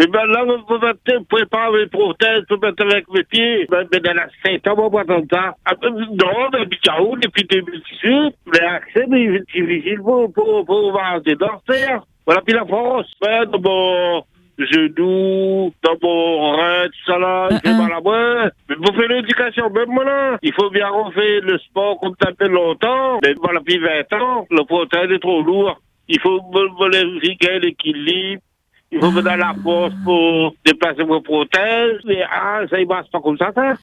Mais ben là, on peut mettre, préparer mes prothèses, on peut mettre avec mes pieds. Mais dans la 5 ans, on va pas attendre ça. Non, mais Bicaou, depuis 2018, l'accès est difficile pour voir des danseurs. Voilà, puis la France, ouais, dans mon genou, dans mon rein, tout ça là, il fait mal à moi. Mais vous faites l'éducation, même moi là. Il faut bien refaire le sport comme ça fait longtemps. Mais voilà, puis 20 ans, le prothèse est trop lourd. Il faut vérifier l'équilibre. Il faut me donner la force pour déplacer vos prothèses. Mais ça, il ne passe pas comme ça.